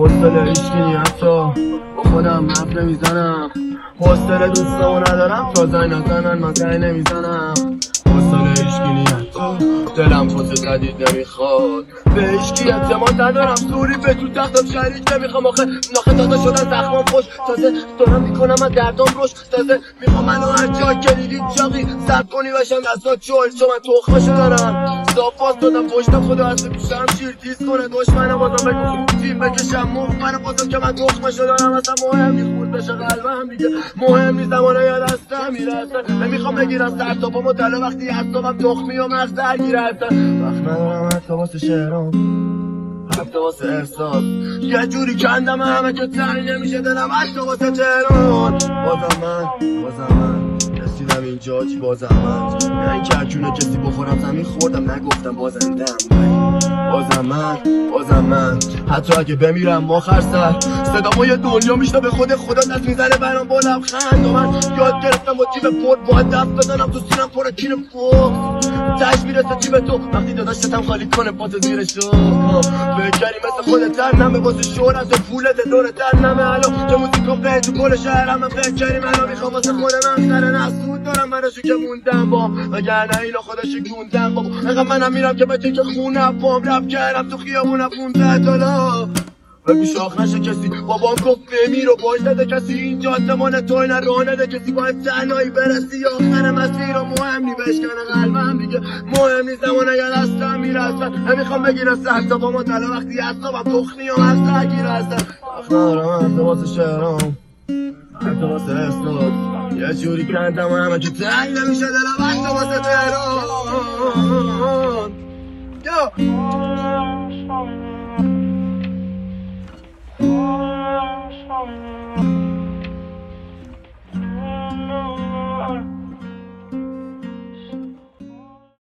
حوصله هیچکی حتی با خودم حرف نمیزنم، حوصله دوستامو ندارم تا زنگ نزنن من زنگ نمیزنم، حوصله هیچکی حتی دلم فوت جدید نمیخواد، به هیچکی اعتماد ندارم، سوری به تو تختم شریک نمیخوام، آخه تازه شدن زخمام خوش، تازه دارم میکنم من دردام روش، تازه میخوام منو هر جا کلیدی جاقی سرد کنی بشم دستا چول چون من تخمشو دارم، صافاز دادم پشتم خدا هسته پیشم شیر تیز کنه دشمنم بازم بگو خوب تیم بکشم منم بازم که من تخمشو دارم، اصلا مهم نی خورد بشه قلبم دیگه، مهم نی زمانه یا دستم میرسه، نمیخوام بگیرم سر تا پامو تله وقتی حسابم تخمی و مغز درگیره، وقت ندارم حتی واسه شعرام حتی واسه احساس، یه جوری کندم همه که تنگ نمیشه دلم حتی واسه تهران، بازم من رسیدم اینجا چی بازم من، نه اینکه هرچونه کسی بخورم زمین خوردم نگفتم بازندم، بازم من حتی اگه بمیرم آخر سر صدامو یه دنیا میشنه به خدا دست میزنه برام با لبخند، و من یاد گرفتم با جیب پر باید دست بزنم تو سینم پر کین فوق، تش میرسه جیب تو وقتی داداشتم خالی کنه پات زیرشو، فکری مثل خودت در نمه واسه شهرت پولت دورت در نمه الان که موزیکم به تو کل شهرم، من فکری منو میخوام واسه خود من سر نسود دارم منشو که موندم با وگرنه اینا خودشو گوندم بابا، انقدر منم میرم که بچه که خونم پام رب کردم تو خیابونم 15 دلار بگو شاخ نشه کسی، بابام گفت بمیر و باش نده کسی، اینجا آسمان توی نه راه نده کسی، باید تنهایی برسی آخر مسیر و مهم نی بشکنه قلبم دیگه، مهم نی زمان اگر دستم میرسن، نمیخوام بگیرم سر تا پامو تله وقتی حسابم تخمی و مغز درگیره هستن، وقت ندارم حتی واسه شعرام حتی واسه احساس، یه جوری کندم همه که تنگ نمیشه دلم حتی واسه تهران. Yo!